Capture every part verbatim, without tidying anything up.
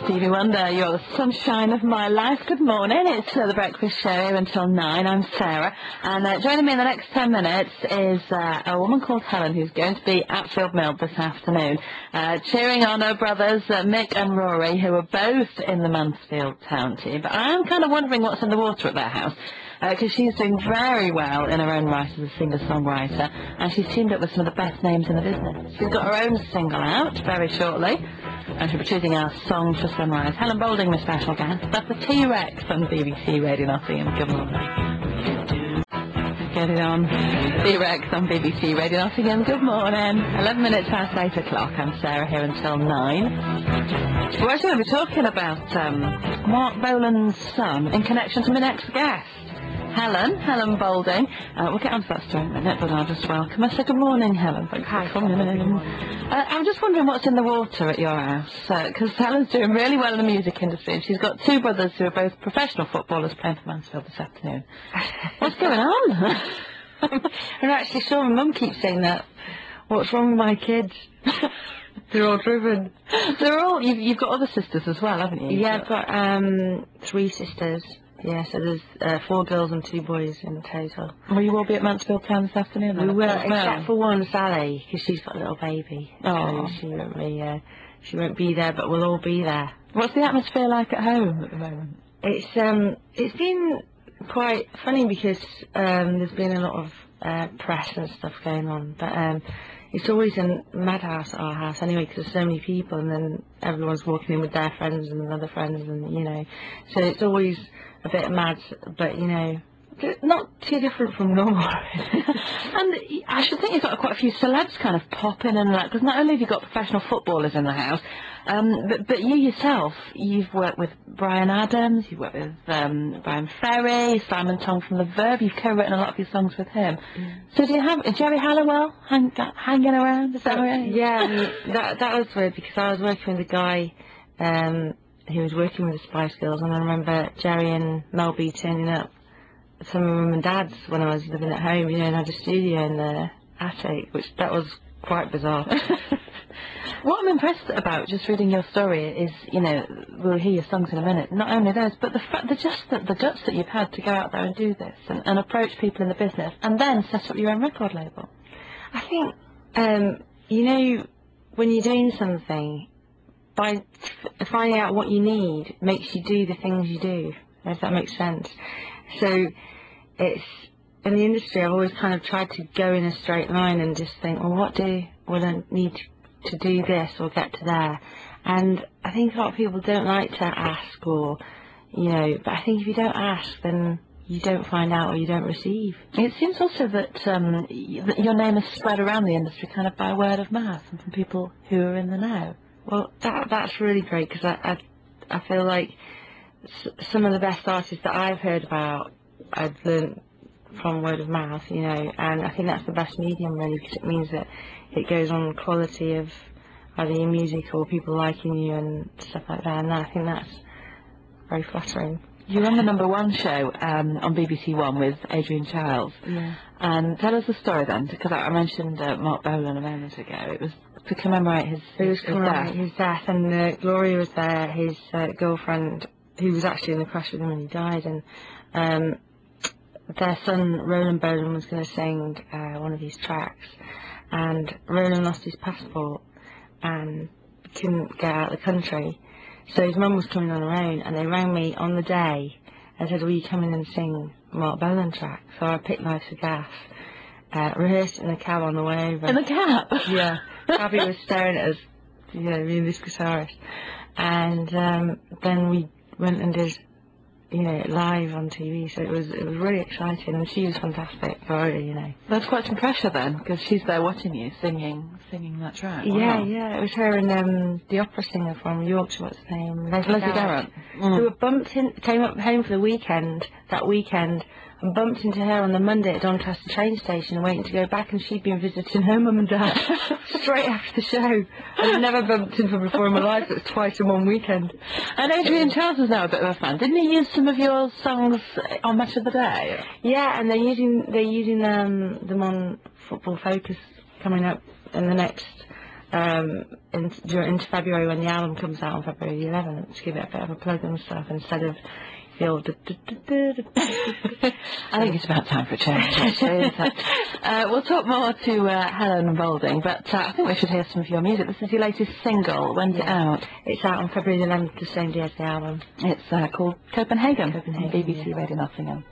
Stevie Wonder, you're the sunshine of my life. Good morning, it's uh, The Breakfast Show here until nine. I'm Sarah, and uh, joining me in the next ten minutes is uh, a woman called Helen who's going to be at Field Mill this afternoon, uh, cheering on her brothers uh, Mick and Rory, who are both in the Mansfield Town team. But I am kind of wondering what's in the water at their house, because uh, she's doing very well in her own right as a singer-songwriter, and she's teamed up with some of the best names in the business. She's got her own single out very shortly, and she'll be choosing our song for Sunrise. Helen Boulding, my special guest. That's the T-Rex on B B C Radio Nottingham. Good morning. Get it on. T-Rex on B B C Radio Nottingham. Good morning. eleven minutes past eight o'clock. I'm Sarah here until nine. We're actually going to be talking about um, Mark Bolan's son in connection to my next guest, Helen, Helen Boulding. Uh, we'll get on to that story in a minute, but I'll just welcome her. So good morning, Helen. Thanks Hi, for coming in. Uh, I'm just wondering what's in the water at your house, because uh, Helen's doing really well in the music industry, and she's got two brothers who are both professional footballers playing for Mansfield this afternoon. What's going on? I'm not actually sure. My mum keeps saying that. What's wrong with my kids? They're all driven. They're all. You've, you've got other sisters as well, haven't you? Yeah, I've got um, three sisters. Yeah, so there's uh, four girls and two boys in total. Will you all be at Mansfield Town this afternoon? We then? will, Well. except for one, Sally, because she's got a little baby. Oh. So she won't be. Uh, she won't be there, but we'll all be there. What's the atmosphere like at home at the moment? It's um, it's been quite funny because um, there's been a lot of uh, press and stuff going on, but um, it's always a madhouse at our house anyway, because there's so many people, and then everyone's walking in with their friends and other friends, and you know, so it's always a bit mad, but you know, not too different from normal. And I should think you've got quite a few celebs kind of popping and that, because not only have you got professional footballers in the house, um, but, but you yourself, you've worked with Bryan Adams, you've worked with um, Brian Ferry, Simon Tong from The Verve, you've co-written a lot of your songs with him. Mm. So do you have Jerry Halliwell hang, hanging around? Is that right? Yeah, I mean, that, that was weird, because I was working with a guy um, who was working with the Spice Girls, and I remember Jerry and Mel B turning up some of my mum and dad's when I was living at home, you know, and had a studio in the attic, which that was quite bizarre. What I'm impressed about just reading your story is, you know, we'll hear your songs in a minute, not only those, but the fact that just the, the guts that you've had to go out there and do this and, and approach people in the business and then set up your own record label. I think, um, you know, when you're doing something, by f finding out what you need makes you do the things you do, if that makes sense. So it's, in the industry, I've always kind of tried to go in a straight line and just think, well, what do will I need to do this or get to there? And I think a lot of people don't like to ask, or, you know, but I think if you don't ask, then you don't find out or you don't receive. It seems also that, um, that your name is spread around the industry kind of by word of mouth and from people who are in the know. Well, that that's really great, because I, I, I feel like s some of the best artists that I've heard about, I've learned from word of mouth, you know, and I think that's the best medium really, because it means that it goes on quality of either your music or people liking you and stuff like that, and I think that's very flattering. You were on the number one show um, on B B C One with Adrian Chiles. Yeah. And tell us the story then, because I mentioned uh, Mark Bolan a moment ago. It was to commemorate his, It was his commemorate death. his death, and uh, Gloria was there, his uh, girlfriend, who was actually in the crash with him when he died, and um, their son Roland Bolan was going to sing uh, one of his tracks, and Roland lost his passport and couldn't get out of the country, so his mum was coming on her own, and they rang me on the day and said, will you come in and sing Mark Bolan track? So I picked Life for Gas, uh, rehearsed it in the cab on the way over. In the cab? Yeah. Abby was staring at us, you know, me and this guitarist, and um, then we went and did, you know, live on T V, so it was it was really exciting, and she was fantastic, Gloria, you know. That's quite some pressure then, because she's there watching you singing singing that track. Yeah, Wow. yeah, it was her and um, the opera singer from Yorkshire, what's her name? Leslie Garrett. Mm. Who were bumped in, came up home for the weekend, that weekend, and bumped into her on the Monday at Doncaster train station waiting to go back, and she'd been visiting her mum and dad straight after the show. I'd never bumped into her before in my life, it was twice in one weekend. And Adrian Chiles is now a bit of a fan. Didn't he use some of your songs on Match of the Day? Yeah, and they're using they're using um, them on Football Focus coming up in the next um, in, during, into February when the album comes out on February the eleventh, to give it a bit of a plug and stuff instead of the old. I think it's about time for a change, actually. Isn't it? Uh, we'll talk more to uh, Helen Boulding, but uh, I think we should hear some of your music. This is your latest single. When's it out? It's out on February the eleventh, the same day as the album. It's uh, called Copenhagen. Copenhagen, B B C yeah. Radio Nottingham.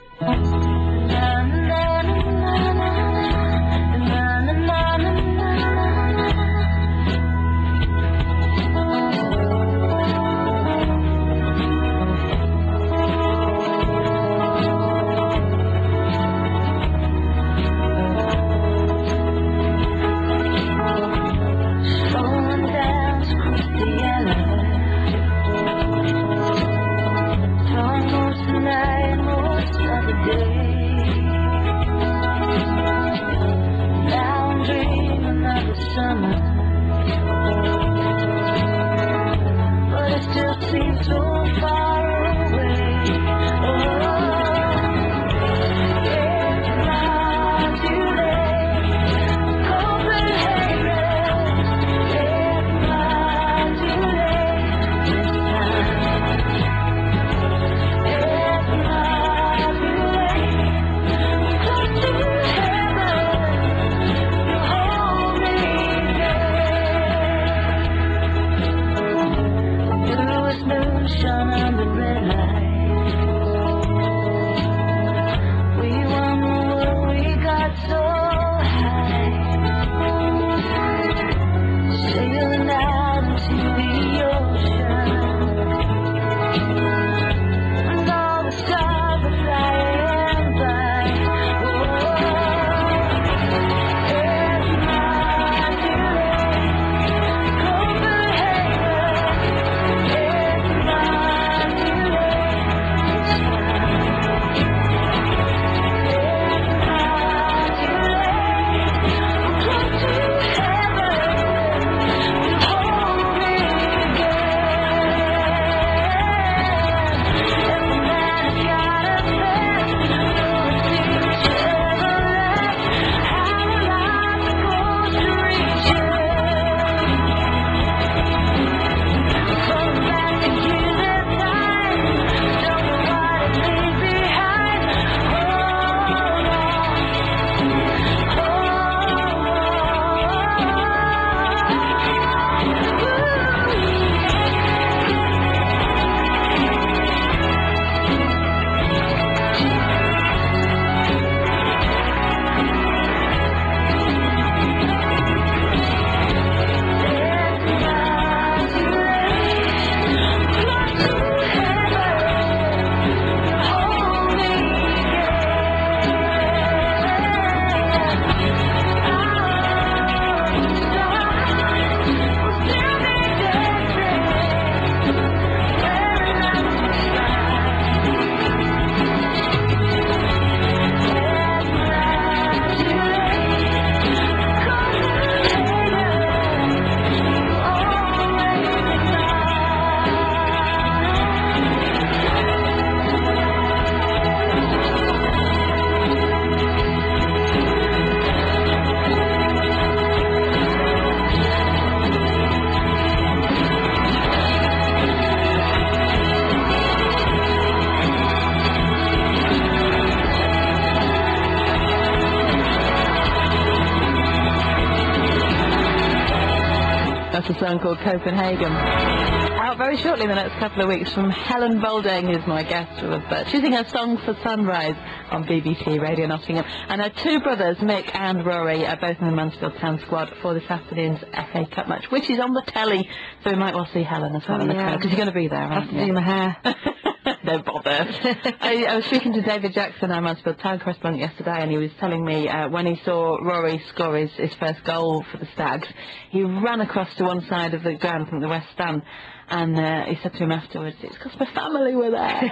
That's a song called Copenhagen. Out very shortly in the next couple of weeks from Helen Boulding, who's my guest, with uh, choosing her song for Sunrise on B B C Radio Nottingham. And her two brothers, Mick and Rory, are both in the Mansfield Town squad for this afternoon's F A Cup match, which is on the telly, so we might well see Helen as well oh, in the yeah. crowd, because you're going to be there, I aren't have to you? do my hair. Don't bother. I, I was speaking to David Jackson, our Mansfield Town correspondent, yesterday, and he was telling me uh, when he saw Rory score his, his first goal for the Stags, he ran across to one side of the ground from the West Stand, and uh, he said to him afterwards, "It's because my family were there."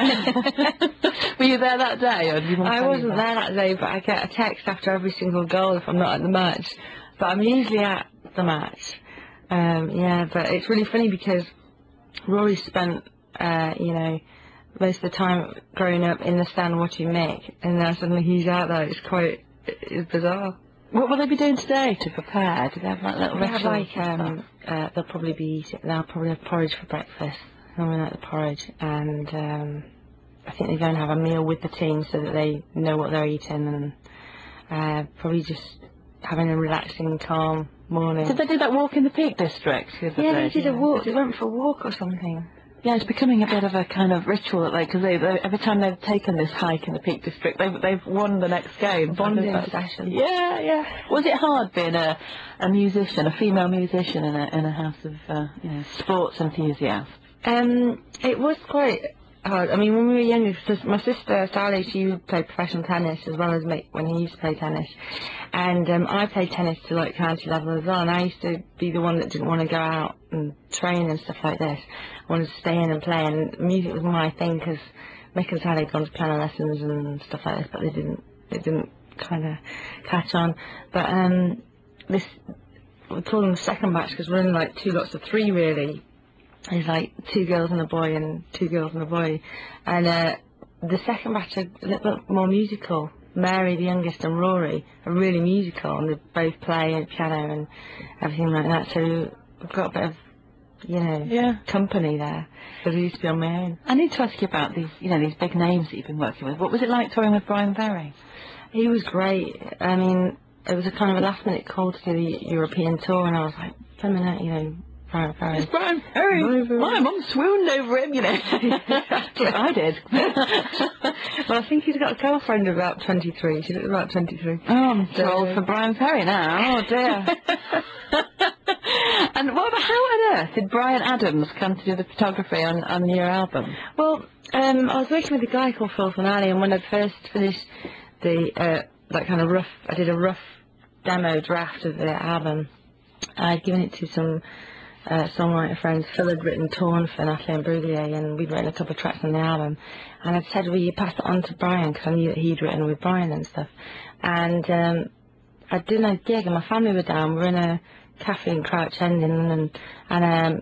Were you there that day? Or did you I wasn't there that day, but I get a text after every single goal if I'm not at the match. But I'm usually at the match. Um, yeah, but it's really funny because Rory spent, uh, you know, most of the time growing up in the stand watching Mick, and now suddenly he's out there. It's quite it's bizarre. What will they be doing today to prepare? Do they have like little They have rituals like and um, stuff? uh, they'll probably be eating, they'll probably have porridge for breakfast. I really like the porridge, and um, I think they're going to have a meal with the team so that they know what they're eating, and uh, probably just having a relaxing, calm morning. Did they do that walk in the Peak District? the other Yeah, day? they did a Yeah. walk. They went for a walk or something. Yeah, it's becoming a bit of a kind of ritual, like, because they, they, every time they've taken this hike in the Peak District, they've they've won the next game. Bonding I think that's- session. Yeah, yeah. Was it hard being a a musician, a female musician in a in a house of uh, you know sports enthusiasts? Um, it was quite hard. I mean, when we were younger, because my sister Sally, she played professional tennis as well as me when he used to play tennis, and um, I played tennis to like county level as well. And I used to be the one that didn't want to go out and train and stuff like this. I wanted to stay in and play, and music was my thing because Mick and Sally had gone to piano lessons and stuff like this, but they didn't. It didn't kind of catch on. But um, this we call them the second batch because we're in like two lots of three really. There's like two girls and a boy and two girls and a boy. And uh, the second batch are a little bit more musical. Mary, the youngest, and Rory are really musical, and they both play piano and everything like that. So we've got a bit of, you know, Yeah. company there. Because I used to be on my own. I need to ask you about these, you know, these big names that you've been working with. What was it like touring with Brian Ferry? He was great. I mean, it was a kind of a last minute call to do the European tour, and I was like, wait a minute, you know, Brian Ferry. It's Brian Ferry. Brian Ferry. My mum swooned over him, you know. I did. Well, I think he's got a girlfriend of about twenty-three. She looks about twenty-three. Oh, I'm too So- old for Brian Ferry now. Oh, dear. And what about, how on earth did Brian Adams come to do the photography on, on your album? Well, um, I was working with a guy called Phil Finale, and when I first finished the, uh, that kind of rough, I did a rough demo draft of the album. I'd given it to some uh, songwriter friends. Phil had written Torn for Natalie and Bruglia, and we'd written a couple of tracks on the album. And I'd said, will you pass it on to Brian, because I knew that he'd written with Brian and stuff. And um, I'd done a gig, and my family were down. We were in a cafe in Crouch End, in London, and um,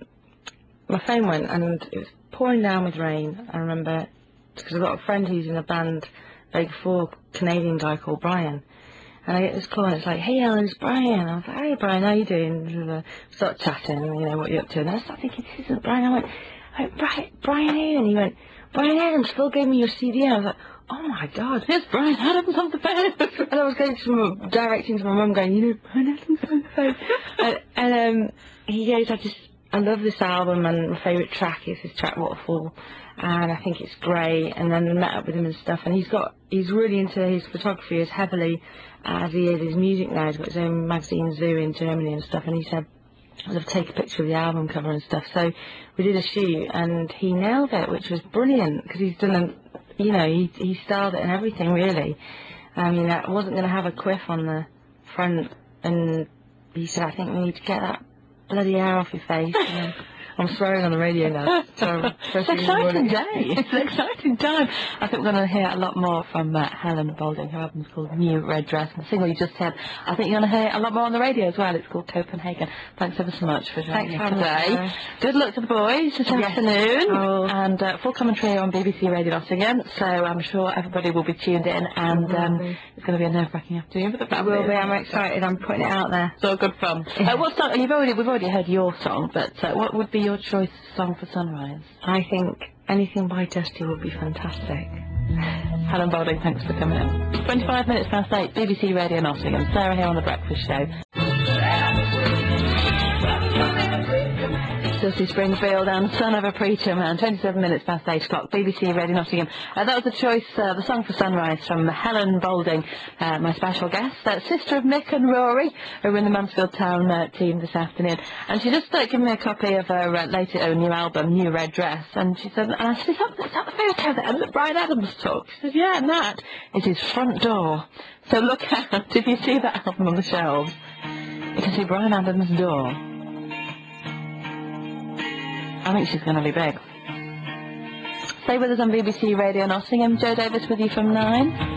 my phone went, and it was pouring down with rain. I remember, because I've got a friend who's in a band, like four Canadian guy called Brian. And I get this call, and it's like, hey, Ellen, it's Brian. I was like, hey, Brian, how you doing? And start chatting, you know, what you up to. And I started thinking, this isn't Brian. I went, I went Brian, Brian who? And he went, Brian Adams, Phil gave me your C D. And I was like, oh, my God. Yes, Brian Adams on the phone. And I was going to my, directing to my mum, going, you know, Brian Adams on the phone. and and um, he goes, I just, I love this album, and my favourite track is his track Waterfall. And I think it's great. And then I met up with him and stuff, and he's got, he's really into his photography as heavily as he is his music now. He's got his own magazine, Zoo, in Germany and stuff, and he said, I'd love to take a picture of the album cover and stuff. So we did a shoot, and he nailed it, which was brilliant, because he's done a, you know, he, he styled it and everything, really. I mean, I wasn't going to have a quiff on the front, and he said, I think we need to get that bloody hair off your face. And I'm swearing on the radio now. So It's an exciting day. It's an exciting time. I think we're going to hear a lot more from uh, Helen Balding. Her album's called New Red Dress, and the single you just said, I think you're going to hear a lot more on the radio as well. It's called Copenhagen. Thanks ever so much for joining Thanks us for having today. me. Good luck to the boys this Yes. afternoon. Oh. And uh, full commentary on B B C Radio Nottingham, so I'm sure everybody will be tuned in, and um, be. it's going to be a nerve-wracking afternoon for the It family. will be. isn't I'm it? excited. I'm putting it out there. So good fun. Uh, what song? You've already we've already heard your song, but uh, what would be your choice song for Sunrise? I think anything by Dusty would be fantastic. Helen Balding, thanks for coming in. twenty-five minutes past eight, B B C Radio Nottingham. Sarah here on The Breakfast Show. Dusty Springfield and Son of a Preacher Man, twenty-seven minutes past eight o'clock, B B C Radio Nottingham. Uh, that was the choice, uh, the song for Sunrise from Helen Balding, uh, my special guest, uh, sister of Mick and Rory, who are in the Mansfield Town uh, team this afternoon. And she just uh, gave me a copy of her uh, latest uh, new album, New Red Dress, and she said, and I said, is that, is that the photo that, that Brian Adams took? She said, yeah, and that is his front door. So look out, if you see that album on the shelves, you can see Brian Adams' door. I think she's going to be big. Stay with us on B B C Radio Nottingham. Joe Davis with you from nine.